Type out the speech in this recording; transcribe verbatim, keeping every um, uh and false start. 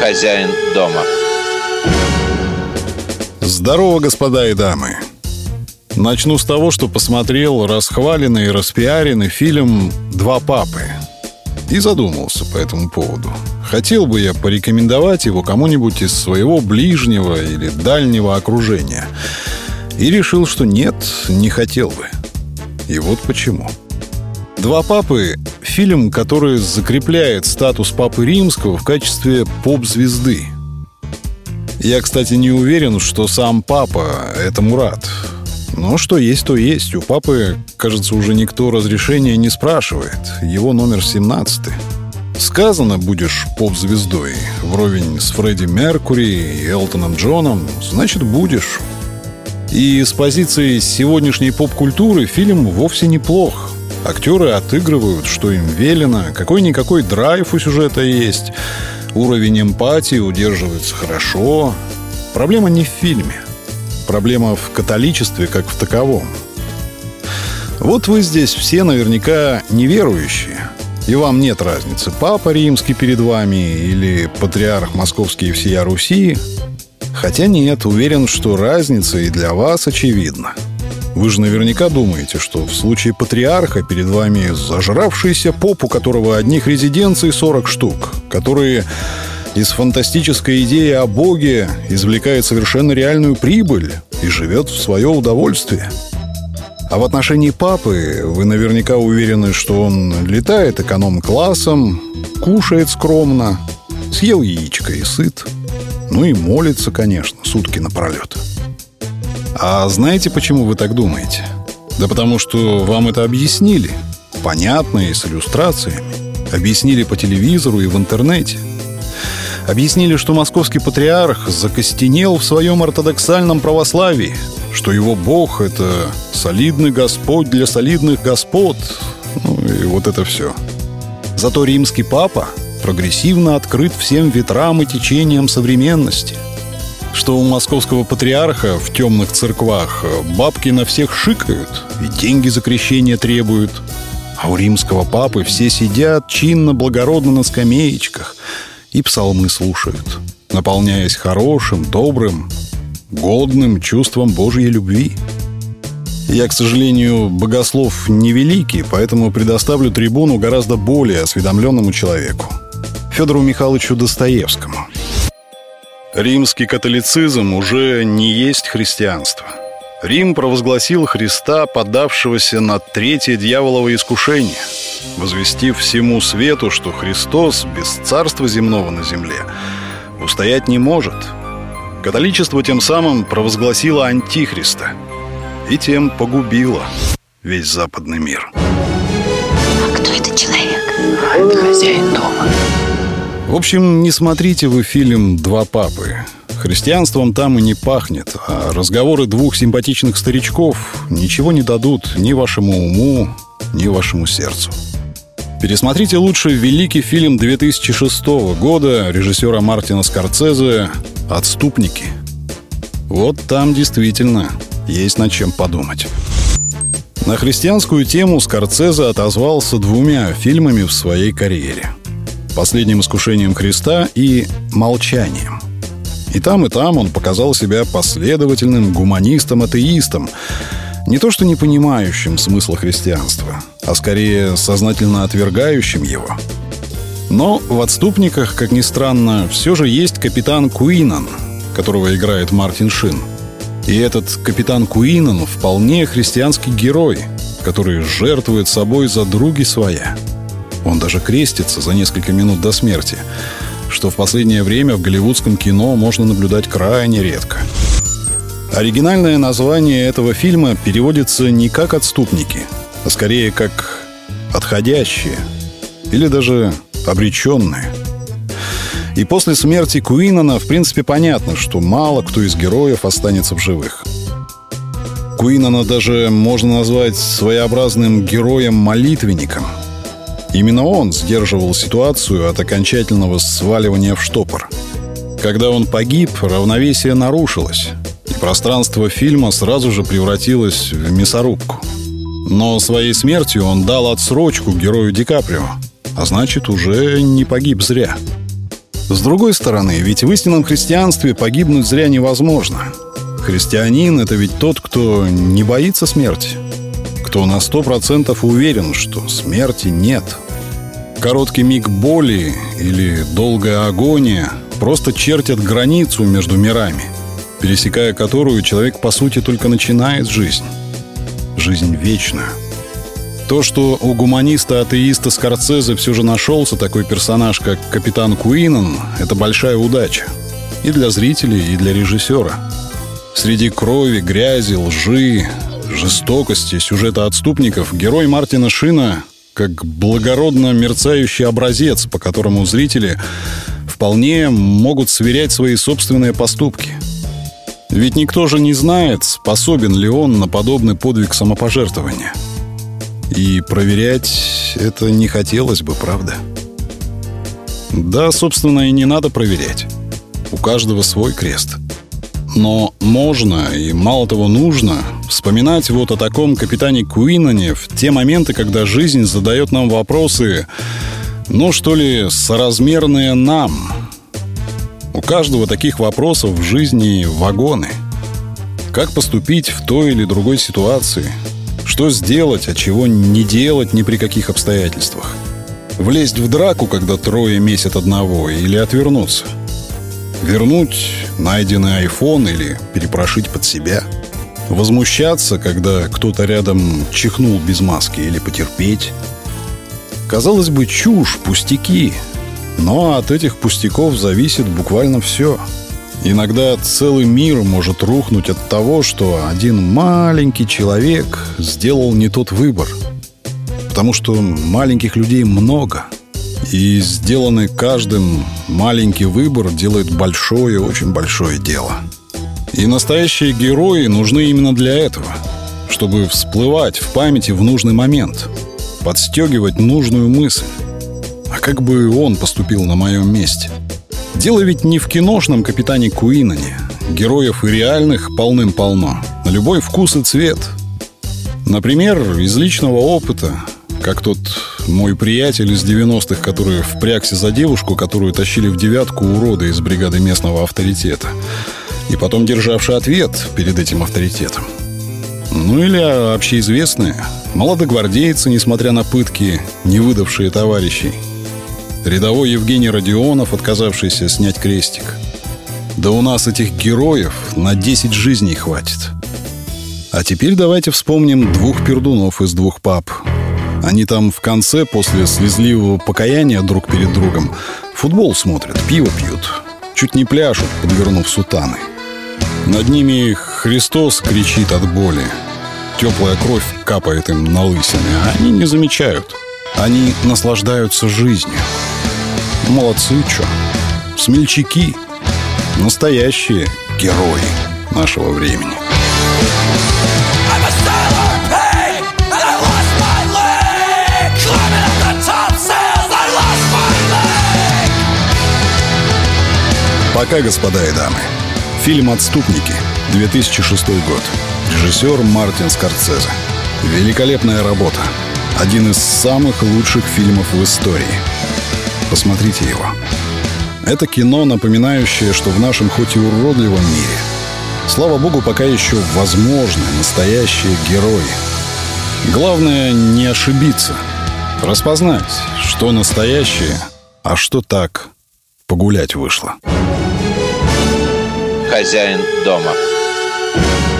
хозяин дома. Здорово, господа и дамы. Начну с того, что посмотрел расхваленный и распиаренный фильм «Два папы» и задумался по этому поводу. Хотел бы я порекомендовать его кому-нибудь из своего ближнего или дальнего окружения. И решил, что нет, не хотел бы. И вот почему. «Два папы» — фильм, который закрепляет статус Папы Римского в качестве поп-звезды. Я, кстати, не уверен, что сам папа — это Мурат. Но что есть, то есть. У папы, кажется, уже никто разрешения не спрашивает. Его номер семнадцатый. Сказано, будешь поп-звездой вровень с Фредди Меркьюри и Элтоном Джоном, значит, будешь. И с позиции сегодняшней поп-культуры фильм вовсе неплох. Актеры отыгрывают, что им велено, какой-никакой драйв у сюжета есть, уровень эмпатии удерживается хорошо. Проблема не в фильме. Проблема в католичестве как в таковом. Вот вы здесь все наверняка неверующие, и вам нет разницы, Папа Римский перед вами или Патриарх Московский и всея Руси. Хотя нет, уверен, что разница и для вас очевидна. Вы же наверняка думаете, что в случае патриарха перед вами зажравшийся поп, у которого одних резиденций сорок штук, которые из фантастической идеи о Боге извлекает совершенно реальную прибыль и живет в свое удовольствие. А в отношении папы вы наверняка уверены, что он летает эконом-классом, кушает скромно, съел яичко и сыт. Ну и молится, конечно, сутки напролет. А знаете, почему вы так думаете? Да потому что вам это объяснили. Понятно и с иллюстрациями. Объяснили по телевизору и в интернете. Объяснили, что московский патриарх закостенел в своем ортодоксальном православии, что его Бог — это солидный Господь для солидных господ. Ну и вот это все. Зато римский папа прогрессивно открыт всем ветрам и течениям современности. Что у московского патриарха в темных церквах бабки на всех шикают и деньги за крещение требуют, а у римского папы все сидят чинно-благородно на скамеечках и псалмы слушают, наполняясь хорошим, добрым, годным чувством Божьей любви. Я, к сожалению, богослов невеликий, поэтому предоставлю трибуну гораздо более осведомленному человеку — Федору Михайловичу Достоевскому. Римский католицизм уже не есть христианство. Рим провозгласил Христа, поддавшегося на третье дьяволово искушение, возвестив всему свету, что Христос без царства земного на земле устоять не может. Католичество тем самым провозгласило антихриста и тем погубило весь западный мир. А кто этот человек? Это хозяин дома. В общем, не смотрите вы фильм «Два папы». Христианством там и не пахнет, а разговоры двух симпатичных старичков ничего не дадут ни вашему уму, ни вашему сердцу. Пересмотрите лучше великий фильм две тысячи шестого года режиссера Мартина Скорсезе «Отступники». Вот там действительно есть над чем подумать. На христианскую тему Скорсезе отозвался двумя фильмами в своей карьере: «Последним искушением Христа» и «Молчанием». И там, и там он показал себя последовательным гуманистом-атеистом, не то что не понимающим смысла христианства, а скорее сознательно отвергающим его. Но в «Отступниках», как ни странно, все же есть капитан Куинан, которого играет Мартин Шин. И этот капитан Куинан вполне христианский герой, который жертвует собой за други своя. Он даже крестится за несколько минут до смерти, что в последнее время в голливудском кино можно наблюдать крайне редко. Оригинальное название этого фильма переводится не как «Отступники», а скорее как «Отходящие» или даже «Обреченные». И после смерти Куинана, в принципе, понятно, что мало кто из героев останется в живых. Куинана даже можно назвать своеобразным героем-молитвенником. Именно он сдерживал ситуацию от окончательного сваливания в штопор. Когда он погиб, равновесие нарушилось, и пространство фильма сразу же превратилось в мясорубку. Но своей смертью он дал отсрочку герою Ди Каприо, а значит, уже не погиб зря. С другой стороны, ведь в истинном христианстве погибнуть зря невозможно. Христианин — это ведь тот, кто не боится смерти, кто на сто процентов уверен, что смерти нет. Короткий миг боли или долгая агония просто чертят границу между мирами, пересекая которую человек, по сути, только начинает жизнь. Жизнь вечная. То, что у гуманиста-атеиста Скорсезе все же нашелся такой персонаж, как капитан Куинан, это большая удача. И для зрителей, и для режиссера. Среди крови, грязи, лжи, жестокости, сюжета отступников герой Мартина Шина как благородно мерцающий образец, по которому зрители вполне могут сверять свои собственные поступки. Ведь никто же не знает, способен ли он на подобный подвиг самопожертвования. И проверять это не хотелось бы, правда? Да, собственно, и не надо проверять. У каждого свой крест. Но можно, и мало того нужно, вспоминать вот о таком капитане Куинане в те моменты, когда жизнь задает нам вопросы, ну, что ли, соразмерные нам. У каждого таких вопросов в жизни вагоны. Как поступить в той или другой ситуации? Что сделать, а чего не делать ни при каких обстоятельствах? Влезть в драку, когда трое месят одного, или отвернуться? Вернуть найденный айфон или перепрошить под себя? Возмущаться, когда кто-то рядом чихнул без маски, или потерпеть? Казалось бы, чушь, пустяки. Но от этих пустяков зависит буквально все. Иногда целый мир может рухнуть от того, что один маленький человек сделал не тот выбор. Потому что маленьких людей много. И сделанный каждым маленький выбор делает большое, очень большое дело. И настоящие герои нужны именно для этого. Чтобы всплывать в памяти в нужный момент. Подстегивать нужную мысль. А как бы он поступил на моем месте? Дело ведь не в киношном капитане Куинане. Героев и реальных полным-полно. На любой вкус и цвет. Например, из личного опыта, как тот мой приятель из девяностых, который впрягся за девушку, которую тащили в девятку уроды из бригады местного авторитета, и потом державший ответ перед этим авторитетом. Ну или общеизвестные молодогвардейцы, несмотря на пытки, не выдавшие товарищей. Рядовой Евгений Родионов, отказавшийся снять крестик. Да у нас этих героев на десять жизней хватит. А теперь давайте вспомним двух пердунов из двух пап. Они там в конце, после слезливого покаяния друг перед другом, футбол смотрят, пиво пьют, чуть не пляшут, подвернув сутаны. Над ними Христос кричит от боли. Теплая кровь капает им на лысины, а они не замечают. Они наслаждаются жизнью. Молодцы, чё. Смельчаки. Настоящие герои нашего времени. Пока, господа и дамы. Фильм «Отступники», две тысячи шестой год. Режиссер Мартин Скорсезе. Великолепная работа. Один из самых лучших фильмов в истории. Посмотрите его. Это кино, напоминающее, что в нашем хоть и уродливом мире, слава богу, пока еще возможны настоящие герои. Главное не ошибиться. Распознать, что настоящее, а что так погулять вышло. Хозяин дома.